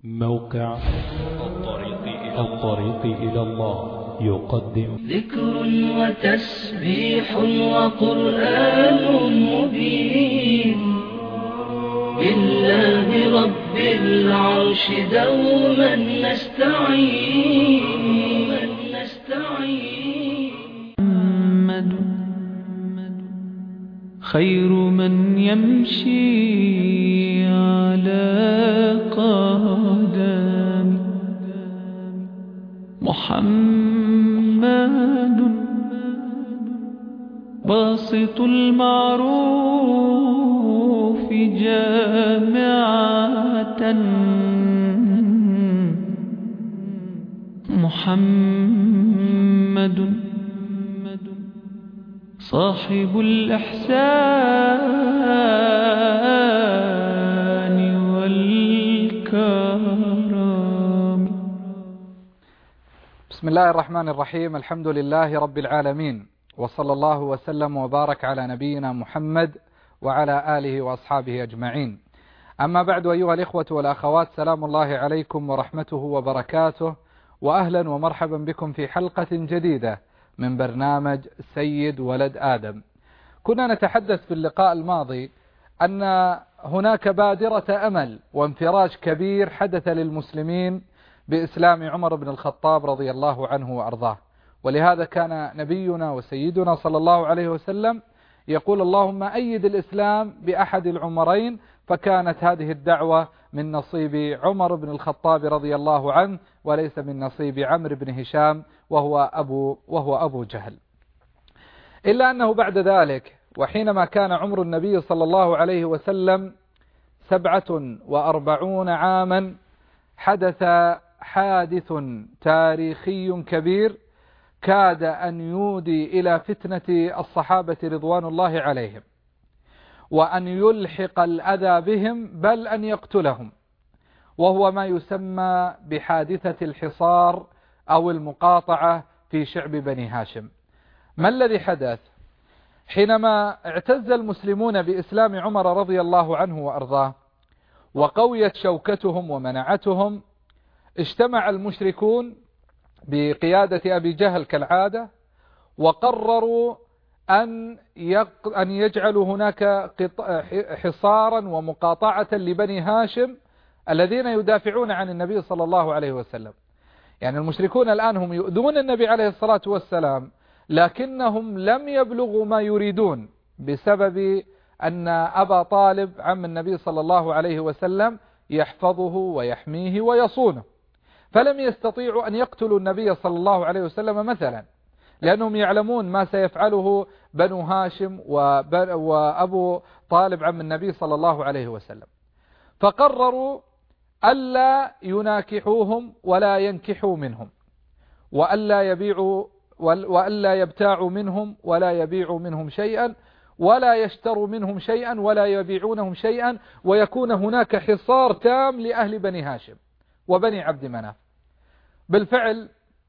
موقع الطريق إلى الله يقدم ذكر وتسبيح وقرآن مبين بالله رب العرش دوما نستعين. محمد خير من يمشي على قدم، محمد باسط المعروف جامعة، محمد صاحب الإحسان والكرم. بسم الله الرحمن الرحيم. الحمد لله رب العالمين، وصلى الله وسلم وبارك على نبينا محمد وعلى آله وأصحابه أجمعين. أما بعد، أيها الإخوة والأخوات، سلام الله عليكم ورحمته وبركاته، وأهلا ومرحبا بكم في حلقة جديدة من برنامج سيد ولد آدم. كنا نتحدث في اللقاء الماضي أن هناك بادرة أمل وانفراج كبير حدث للمسلمين بإسلام عمر بن الخطاب رضي الله عنه وأرضاه، ولهذا كان نبينا وسيدنا صلى الله عليه وسلم يقول: اللهم أيد الإسلام بأحد العمرين، فكانت هذه الدعوة من نصيب عمر بن الخطاب رضي الله عنه، وليس من نصيب عمرو بن هشام وهو أبو جهل. إلا أنه بعد ذلك، وحينما كان عمر النبي صلى الله عليه وسلم 47 عاما، حدث حادث تاريخي كبير كاد أن يودي إلى فتنة الصحابة رضوان الله عليهم، وأن يلحق الأذى بهم، بل أن يقتلهم، وهو ما يسمى بحادثة الحصار أو المقاطعة في شعب بني هاشم. ما الذي حدث؟ حينما اعتز المسلمون بإسلام عمر رضي الله عنه وأرضاه وقويت شوكتهم ومنعتهم، اجتمع المشركون بقيادة أبي جهل كالعادة، وقرروا أن يجعلوا هناك حصارا ومقاطعة لبني هاشم الذين يدافعون عن النبي صلى الله عليه وسلم. يعني المشركون الآن هم يؤذون النبي عليه الصلاة والسلام، لكنهم لم يبلغوا ما يريدون بسبب أن أبا طالب عم النبي صلى الله عليه وسلم يحفظه ويحميه ويصونه، فلم يستطيعوا أن يقتلوا النبي صلى الله عليه وسلم مثلا، لأنهم يعلمون ما سيفعله بنو هاشم وأبو طالب عم النبي صلى الله عليه وسلم. فقرروا ألا يناكحوهم ولا ينكحوا منهم، وألا يبتاعوا منهم ولا يبيعوا منهم شيئا، ولا يشتروا منهم شيئا ولا يبيعونهم شيئا، ويكون هناك حصار تام لأهل بني هاشم وبني عبد مناف. بالفعل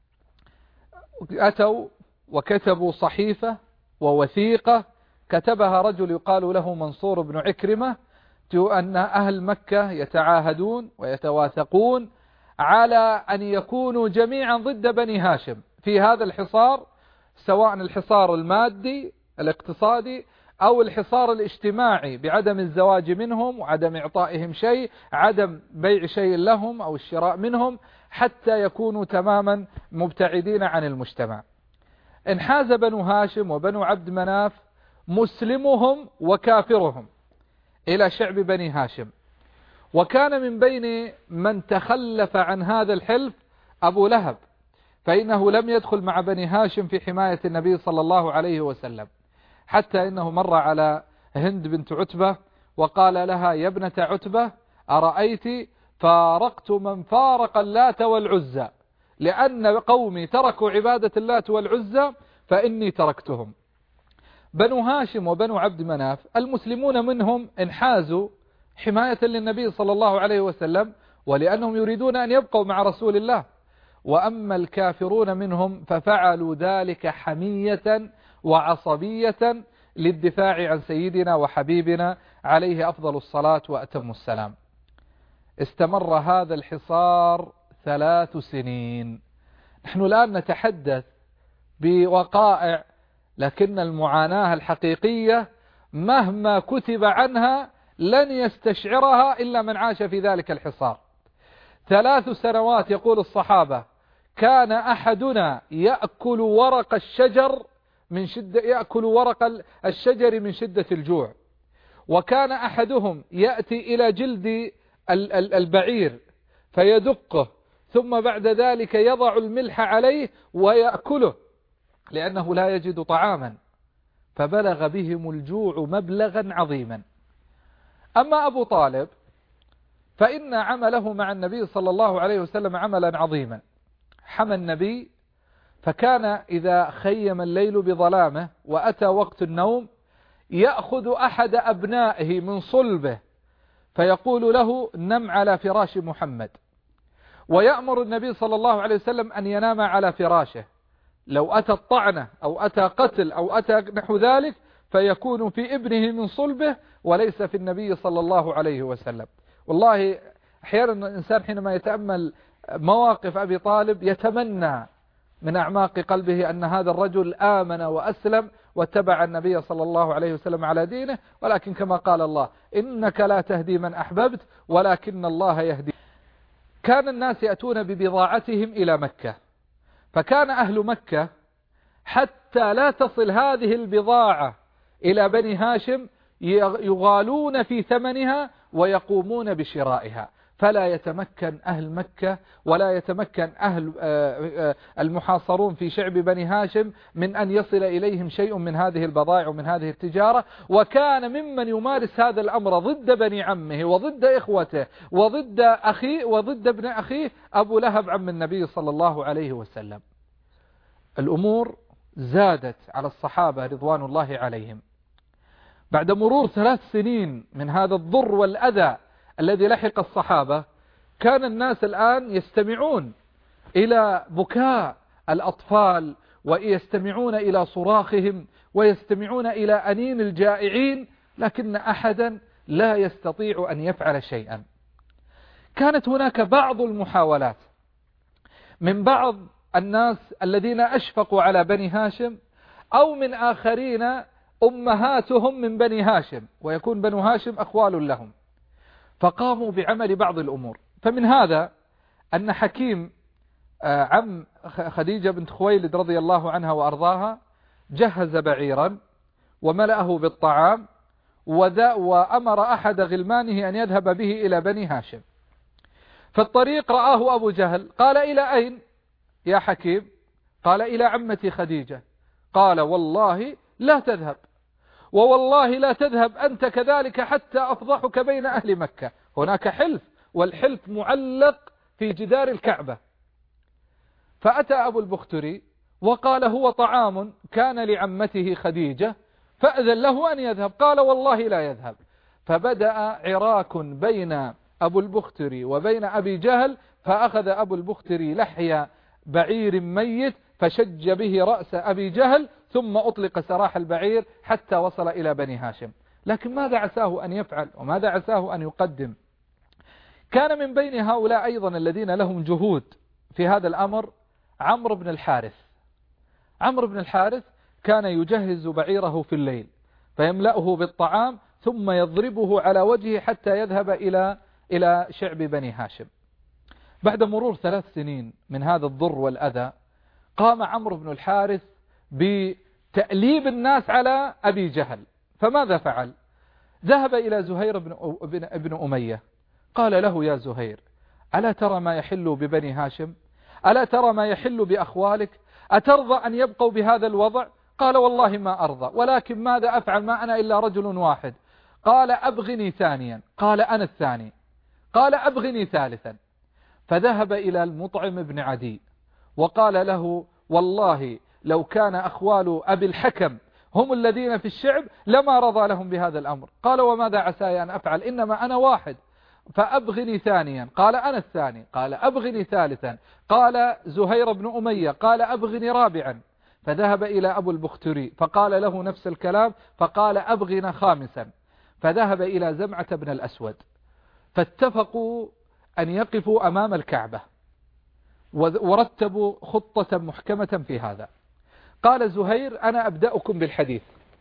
أتوا وكتبوا صحيفة ووثيقة كتبها رجل يقال له منصور بن عكرمة، أن أهل مكة يتعاهدون ويتواثقون على أن يكونوا جميعا ضد بني هاشم في هذا الحصار، سواء الحصار المادي الاقتصادي أو الحصار الاجتماعي بعدم الزواج منهم وعدم إعطائهم شيء، عدم بيع شيء لهم أو الشراء منهم، حتى يكونوا تماما مبتعدين عن المجتمع. انحاز بنو هاشم وبنو عبد مناف، مسلمهم وكافرهم، إلى شعب بني هاشم. وكان من بين من تخلف عن هذا الحلف أبو لهب، فإنه لم يدخل مع بني هاشم في حماية النبي صلى الله عليه وسلم، حتى إنه مر على هند بنت عتبة وقال لها: يا ابنة عتبة، أرأيت فارقت من فارق اللات والعزى، لأن قومي تركوا عبادة اللات والعزى فإني تركتهم. بنو هاشم وبنو عبد مناف المسلمون منهم انحازوا حماية للنبي صلى الله عليه وسلم، ولأنهم يريدون أن يبقوا مع رسول الله. وأما الكافرون منهم ففعلوا ذلك حمية وعصبية للدفاع عن سيدنا وحبيبنا عليه أفضل الصلاة وأتم السلام. استمر هذا الحصار 3 سنين. نحن الآن نتحدث بوقائع، لكن المعاناة الحقيقية مهما كتب عنها لن يستشعرها إلا من عاش في ذلك الحصار. 3 سنوات يقول الصحابة كان أحدنا يأكل ورق الشجر من شدة الجوع، وكان أحدهم يأتي إلى جلد البعير فيدقه، ثم بعد ذلك يضع الملح عليه ويأكله لأنه لا يجد طعاما، فبلغ بهم الجوع مبلغا عظيما. أما أبو طالب فإن عمله مع النبي صلى الله عليه وسلم عملا عظيما. حمى النبي، فكان إذا خيم الليل بظلامه وأتى وقت النوم يأخذ أحد أبنائه من صلبه فيقول له نم على فراش محمد، ويأمر النبي صلى الله عليه وسلم أن ينام على فراشه. لو أتى الطعنة أو أتى قتل أو أتى نحو ذلك فيكون في ابنه من صلبه وليس في النبي صلى الله عليه وسلم. والله أحيانا الإنسان حينما يتأمل مواقف أبي طالب يتمنى من أعماق قلبه أن هذا الرجل آمن وأسلم واتبع النبي صلى الله عليه وسلم على دينه، ولكن كما قال الله إنك لا تهدي من أحببت ولكن الله يهدي. كان الناس يأتون ببضاعتهم إلى مكة، فكان أهل مكة حتى لا تصل هذه البضاعة إلى بني هاشم يغالون في ثمنها ويقومون بشرائها، فلا يتمكن أهل مكة ولا يتمكن أهل المحاصرون في شعب بني هاشم من أن يصل إليهم شيء من هذه البضائع ومن هذه التجارة. وكان ممن يمارس هذا الأمر ضد بني عمه وضد إخوته وضد أخيه وضد ابن أخيه أبو لهب عم النبي صلى الله عليه وسلم. الأمور زادت على الصحابة رضوان الله عليهم. بعد مرور 3 سنين من هذا الضر والأذى الذي لحق الصحابة، كان الناس الآن يستمعون إلى بكاء الأطفال ويستمعون إلى صراخهم ويستمعون إلى أنين الجائعين، لكن أحدا لا يستطيع أن يفعل شيئا. كانت هناك بعض المحاولات من بعض الناس الذين أشفقوا على بني هاشم أو من آخرين أمهاتهم من بني هاشم ويكون بنو هاشم أخوال لهم، فقاموا بعمل بعض الأمور. فمن هذا أن حكيم عم خديجة بنت خويلد رضي الله عنها وأرضاها جهز بعيرا وملأه بالطعام وأمر أحد غلمانه أن يذهب به إلى بني هاشم. في الطريق رآه أبو جهل، قال إلى أين يا حكيم؟ قال إلى عمتي خديجة. قال والله لا تذهب، ووالله لا تذهب أنت كذلك حتى أفضحك بين أهل مكة. هناك حلف، والحلف معلق في جدار الكعبة. فأتى أبو البختري وقال هو طعام كان لعمته خديجة فأذن له أن يذهب. قال والله لا يذهب. فبدأ عراك بين أبو البختري وبين أبي جهل، فأخذ أبو البختري لحي بعير ميت فشج به رأس أبي جهل، ثم أطلق سراح البعير حتى وصل إلى بني هاشم. لكن ماذا عساه أن يفعل وماذا عساه أن يقدم؟ كان من بين هؤلاء أيضا الذين لهم جهود في هذا الأمر عمرو بن الحارث. عمرو بن الحارث كان يجهز بعيره في الليل فيملأه بالطعام ثم يضربه على وجهه حتى يذهب إلى شعب بني هاشم. بعد مرور 3 سنين من هذا الضر والأذى، قام عمرو بن الحارث بتأليب الناس على أبي جهل. فماذا فعل؟ ذهب إلى زهير بن أمية، قال له يا زهير ألا ترى ما يحل ببني هاشم؟ ألا ترى ما يحل بأخوالك؟ أترضى أن يبقوا بهذا الوضع؟ قال والله ما أرضى، ولكن ماذا أفعل؟ ما أنا إلا رجل واحد. قال أبغني ثانيا. قال أنا الثاني. قال أبغني ثالثا. فذهب إلى المطعم بن عدي وقال له والله لو كان أخوال أبي الحكم هم الذين في الشعب لما رضى لهم بهذا الأمر. قال وماذا عساي أن أفعل؟ إنما أنا واحد. فأبغني ثانيا. قال أنا الثاني. قال أبغني ثالثا. قال زهير بن أمية قال أبغني رابعا. فذهب إلى أبو البختري فقال له نفس الكلام، فقال أبغنا خامسا. فذهب إلى زمعة بن الأسود، فاتفقوا أن يقفوا أمام الكعبة، ورتبوا خطة محكمة في هذا. قال زهير: أنا أبدأكم بالحديث.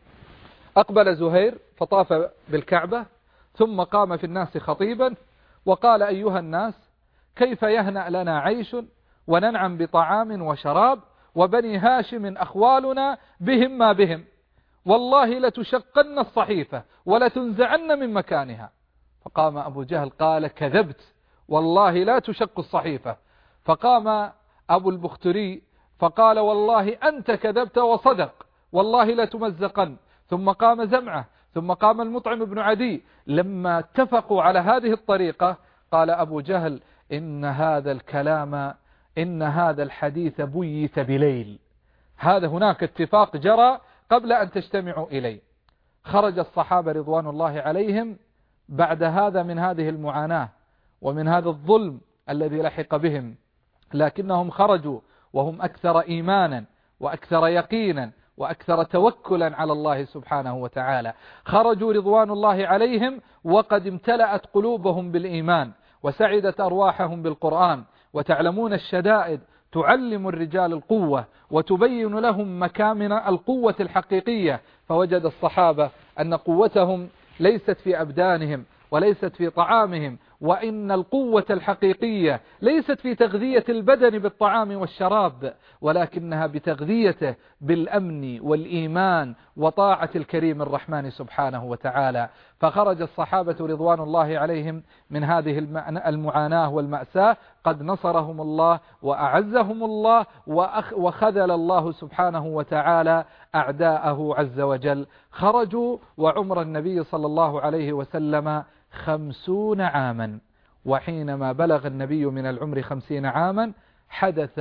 أقبل زهير فطاف بالكعبة، ثم قام في الناس خطيبا وقال: أيها الناس، كيف يهنأ لنا عيش وننعم بطعام وشراب، وبني هاشم أخوالنا بهم ما بهم، والله لتشقن الصحيفة ولتنزعن من مكانها. فقام أبو جهل قال: كذبت، والله لا تشق الصحيفة. فقام أبو البختري فقال: والله أنت كذبت وصدق، والله لتمزقن. ثم قام زمعة، ثم قام المطعم بن عدي. لما اتفقوا على هذه الطريقة قال أبو جهل: إن هذا الكلام، إن هذا الحديث بيت بليل. هذا هناك اتفاق جرى قبل أن تجتمعوا إليه. خرج الصحابة رضوان الله عليهم بعد هذا من هذه المعاناة ومن هذا الظلم الذي لحق بهم، لكنهم خرجوا وهم أكثر إيمانا وأكثر يقينا وأكثر توكلا على الله سبحانه وتعالى. خرجوا رضوان الله عليهم وقد امتلأت قلوبهم بالإيمان وسعدت أرواحهم بالقرآن. وتعلمون الشدائد تعلم الرجال القوة وتبين لهم مكامن القوة الحقيقية. فوجد الصحابة أن قوتهم ليست في أبدانهم وليست في طعامهم، وإن القوة الحقيقية ليست في تغذية البدن بالطعام والشراب، ولكنها بتغذيته بالأمن والإيمان وطاعة الكريم الرحمن سبحانه وتعالى. فخرج الصحابة رضوان الله عليهم من هذه المعاناة والمأساة قد نصرهم الله وأعزهم الله، وخذل الله سبحانه وتعالى أعداءه عز وجل. خرجوا وعمر النبي صلى الله عليه وسلم 50 عاما، وحينما بلغ النبي من العمر 50 عاما حدث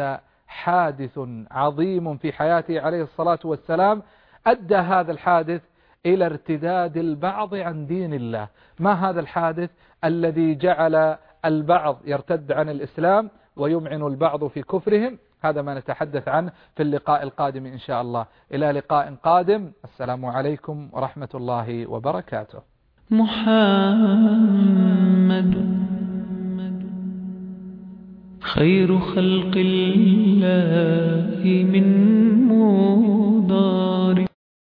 حادث عظيم في حياته عليه الصلاة والسلام، أدى هذا الحادث إلى ارتداد البعض عن دين الله. ما هذا الحادث الذي جعل البعض يرتد عن الإسلام ويمعن البعض في كفرهم؟ هذا ما نتحدث عنه في اللقاء القادم إن شاء الله. إلى لقاء قادم، السلام عليكم ورحمة الله وبركاته. محمد خير خلق الله من